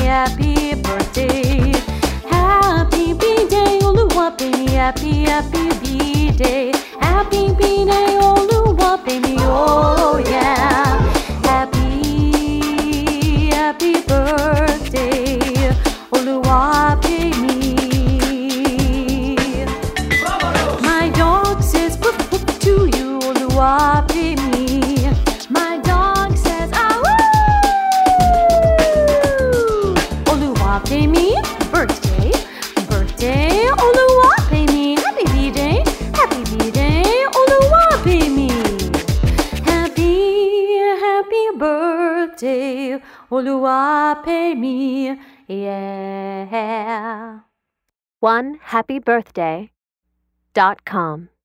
happy birthday. Happy B-Day, Oluwa pè mí, happy B-Day. Happy B-Day, Oluwa pè mí, oh yeah. Happy birthday, Oluwa pè mí. My dog says whoop whoop to you, Oluwa pè mí. My dog says ah woo. Oluwa pè mí, birthday, Oluwa pè mí. Happy B-Day, Oluwa pè mí. Happy birthday, Oluwa pè mí, yeah. OneHappyBirthday.com